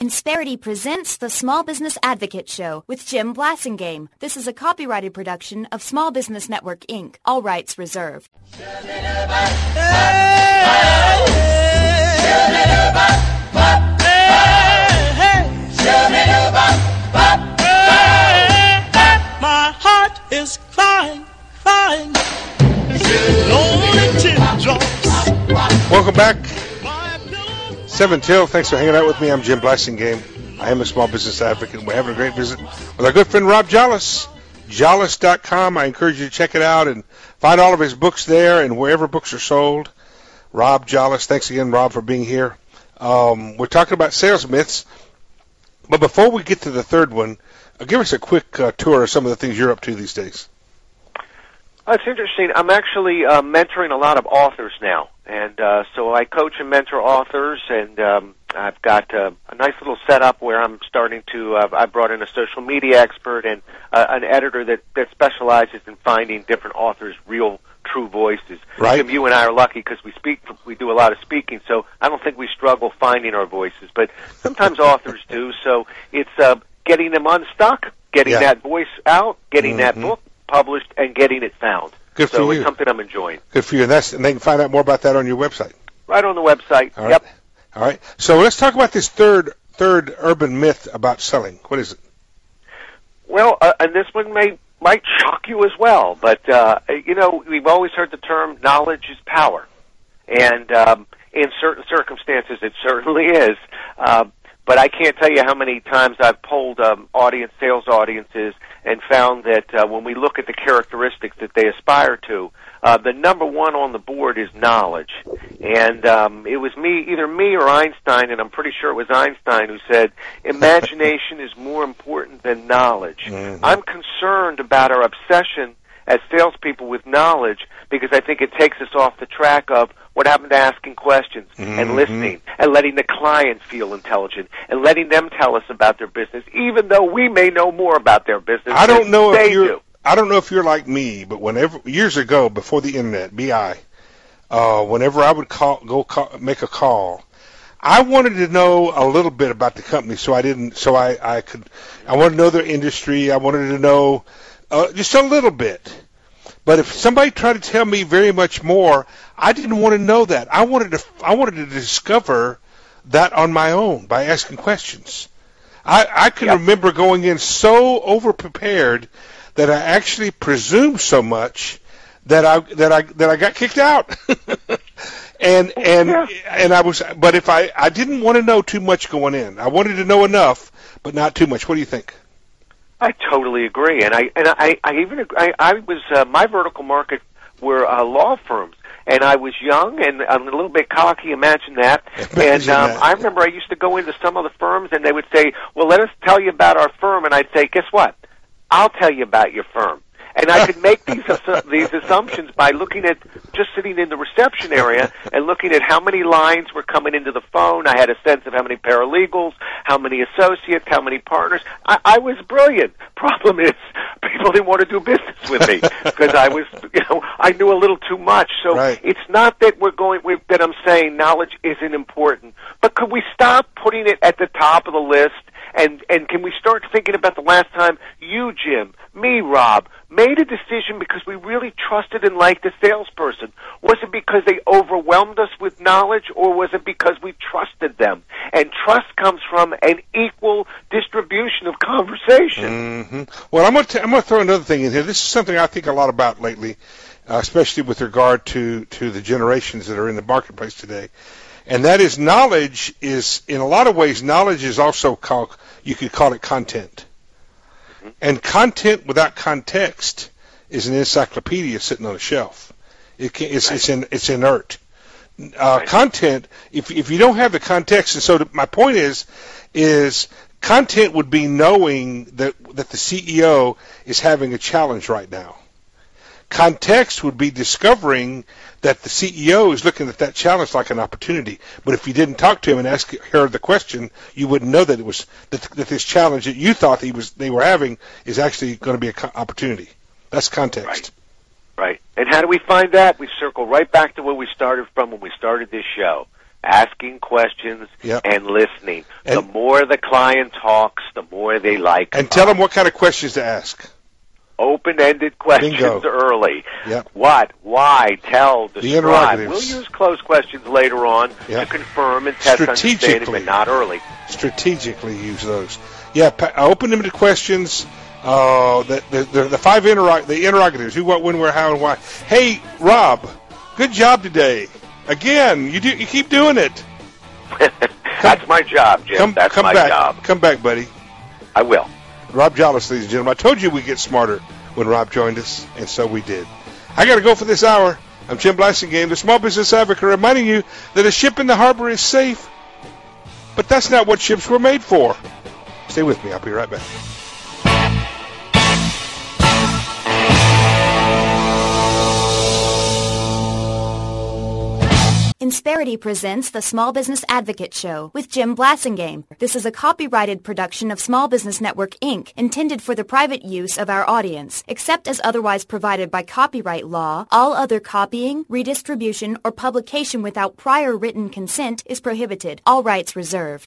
Insperity presents the Small Business Advocate Show with Jim Blasingame. This is a copyrighted production of Small Business Network, Inc. All rights reserved. My heart is crying. Lonely teardrops. Welcome back. 7 Till, thanks for hanging out with me. I'm Jim Blasingame. I am a small business advocate. We're having a great visit with our good friend Rob Jolles, jolles.com. I encourage you to check it out and find all of his books there and wherever books are sold. Rob Jolles, thanks again, Rob, for being here. We're talking about sales myths, but before we get to the third one, give us a quick tour of some of the things you're up to these days. It's interesting. I'm actually mentoring a lot of authors now, and so I coach and mentor authors, and I've got a nice little setup where I'm starting to. I brought in a social media expert and an editor that specializes in finding different authors' real, true voices. Right. Jim, you and I are lucky because we do a lot of speaking, so I don't think we struggle finding our voices, but sometimes authors do. So it's getting them unstuck, getting that voice out, getting that book published, and getting it found. Good for so you. It's something I'm enjoying. Good for you. And they can find out more about that on your website. Right on the website. All right. Yep. All right. So let's talk about this third urban myth about selling. What is it? Well, and this one might shock you as well, but we've always heard the term knowledge is power, and in certain circumstances it certainly is. But I can't tell you how many times I've polled sales audiences and found that when we look at the characteristics that they aspire to, the number one on the board is knowledge. And it was either me or Einstein, and I'm pretty sure it was Einstein who said, imagination is more important than knowledge. Mm-hmm. I'm concerned about our obsession as salespeople with knowledge because I think it takes us off the track of what happened to asking questions and listening and letting the client feel intelligent and letting them tell us about their business, even though we may know more about their business I don't know than they do. I don't know if you're like me, but years ago, before the internet, BI, whenever I would make a call, I wanted to know a little bit about the company, I wanted to know their industry. I wanted to know just a little bit. But if somebody tried to tell me very much more, I didn't want to know that. I wanted to discover that on my own by asking questions. I can remember going in so overprepared that I actually presumed so much that I got kicked out. and I didn't want to know too much going in. I wanted to know enough, but not too much. What do you think? I totally agree, and I was my vertical market were law firms, and I was young and a little bit cocky. Imagine that. I remember I used to go into some of the firms, and they would say, "Well, let us tell you about our firm," and I'd say, "Guess what? I'll tell you about your firm." And I could make these assumptions by looking at just sitting in the reception area and looking at how many lines were coming into the phone. I had a sense of how many paralegals, how many associates, how many partners. I was brilliant. Problem is, people didn't want to do business with me because I knew a little too much. So It's not that that I'm saying knowledge isn't important, but could we stop putting it at the top of the list? And can we start thinking about the last time you, Jim, me, Rob, made a decision because we really trusted and liked a salesperson? Was it because they overwhelmed us with knowledge, or was it because we trusted them? And trust comes from an equal distribution of conversation. Mm-hmm. Well, I'm going to throw another thing in here. This is something I think a lot about lately, especially with regard to the generations that are in the marketplace today. And that is knowledge is, in a lot of ways, knowledge is also you could call it content. And content without context is an encyclopedia sitting on a shelf. It's inert. Content, if you don't have the context, and so my point is content would be knowing that the CEO is having a challenge right now. Context would be discovering that the CEO is looking at that challenge like an opportunity. But if you didn't talk to him and ask her the question, you wouldn't know that it was that this challenge that you thought they were having is actually going to be an opportunity. That's context. Right. And how do we find that? We circle right back to where we started from when we started this show. asking questions and listening. The more the client talks, the more they like. And tell them what kind of questions to ask. Open-ended questions early. Yep. What, why, tell, describe. The interrogatives. We'll use closed questions later on to confirm and test understanding, but not early. Strategically use those. Yeah, open them to questions. The five interrogatives: who, what, when, where, how, and why. Hey, Rob, good job today. Again, you keep doing it. That's my job, Jim. That's my job. Come back, buddy. I will. Rob Jolles, ladies and gentlemen. I told you we'd get smarter when Rob joined us, and so we did. I got to go for this hour. I'm Jim Blasingame, the Small Business Advocate, reminding you that a ship in the harbor is safe, but that's not what ships were made for. Stay with me. I'll be right back. Insperity presents the Small Business Advocate Show with Jim Blasingame. This is a copyrighted production of Small Business Network, Inc., intended for the private use of our audience. Except as otherwise provided by copyright law, all other copying, redistribution, or publication without prior written consent is prohibited. All rights reserved.